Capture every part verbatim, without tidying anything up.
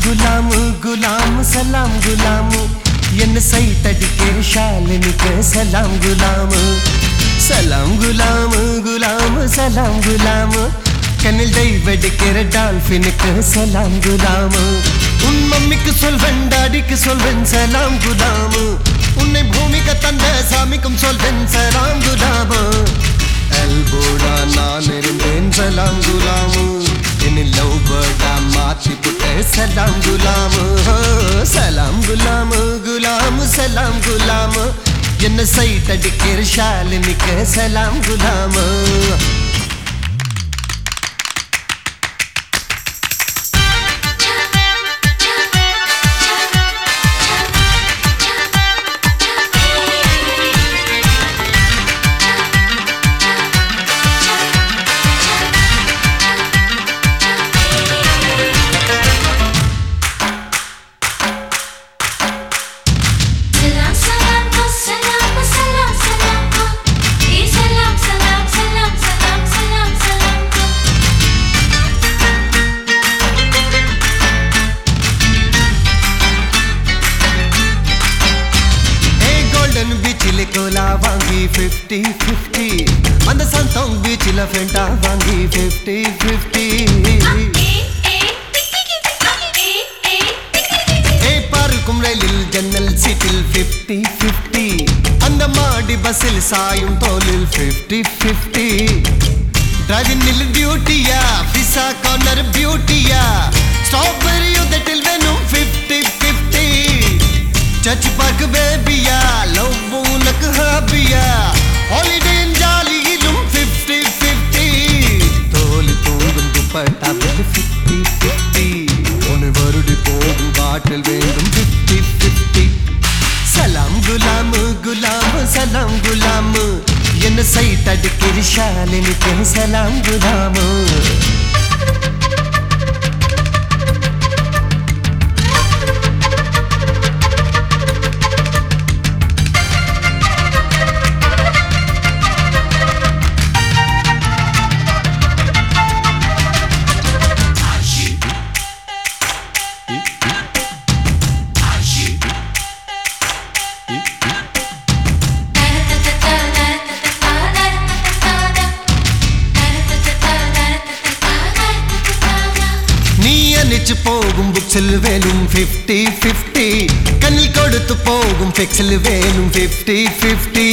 गुलाम गुलाम सलाम गुलाम என்ன சைத்தடிக்கிற ஷாலினிக்கு சலாம் குலாம் சலாம் குலாம் குலாம் சலாம் குலாம் கண்ணில் டைவடிக்கிற டால்ஃபினுக்கு சலாம் குலாம் உன் மம்மிக்கு சொல்வன் டாடிக்கு சொல்வன் சலாம் குலாம் உன்னை பூமிக்கு தந்த சாமிக்கும் சொல்வன் சலாம் குலாம் எல்போடா நான் இருந்தேன் சலாம் குலாம் in love birda maati putte salam gulam salam gulam gulam salam gulam enna site adikir shalinike salam gulam कोला वांगी fifty fifty अंद संतों बीच लफेंटा वांगी fifty fifty ए पार कुमरेलिल जन्नल सीटिल fifty fifty अंद माडी बसिल सायुं तोलिल fifty fifty ड्राइविंग निल ड्यूटिया फिसा कॉर्नर ब्यूटिया स्ट्रॉबेरी उदटिल वेनु fifty fifty चच पार्क बेबिया लव लक हाबिया हॉलिडे इन जाली लुम fifty fifty तोल तोगन दुपट्टा बिल fifty fifty ओने वरुडी पोगु बाटल वेंदुम fifty fifty सलाम गुलाम गुलाम सलाम गुलाम என்ன சைட் அடிக்கிற ஷாலினிக்கு சலாம் குலாம் போகும் புக்ஸில் வேலும் fifty fifty கண்ணில் கொடுத்து போகும் ஃபிக்ஸில் வேலும் fifty fifty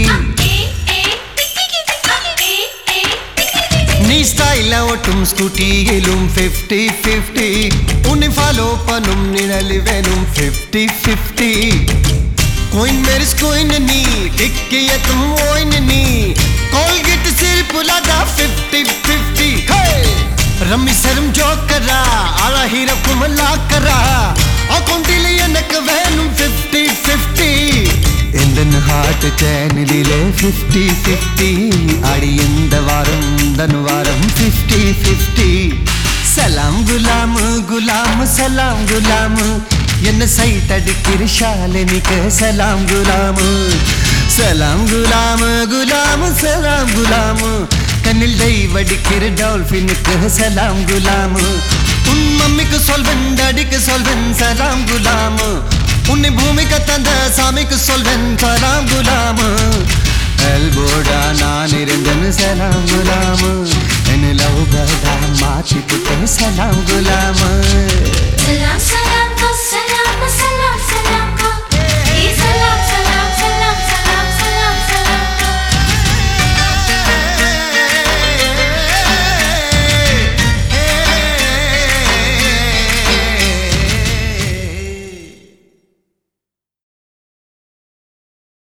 நீ ஸ்டைலா ஓட்டும் ஸ்கூட்டியிலும் fifty fifty உன்னை ஃபாலோ பண்ணும் நிழலில் வேலும் fifty fifty கோயின் மேரிஸ் கோயின் நீ கிக்கியத்தும் ஓயின் நீ கோல்கேட் சிரிப்புலாதா fifty fifty रम्मी सरम जोकरा आला हीरा कुमला करा अकाउंटिले எனக்கு வேணும் fifty fifty எந்தன் ஹார்ட் சேனலிலே fifty fifty அடி இந்த வாரம் தன் வாரம் fifty fifty சலாம் குலாம் குலாம் சலாம் குலாம் என்ன சைட் அடிக்கிற ஷாலினிக்கு சலாம் குலாம் சலாம் குலாம் குலாம் சலாம் குலாம் கண்ணில் டைவடிக்கிற டால்ஃபினுக்கு சலாம் குலாம் உன் மம்மிக்கு சொல்வன் டாடிக்கு சொல்வன் சலாம் குலாம் உன்னை பூமிக்கு தந்த சாமிக்கு சொல்வன் சலாம் குலாம் எல்போடா நான் இருந்தேன் சலாம் குலாம் என்ன லவ் பர்டா மாத்தி புட்டேன் சலாம் குலாம்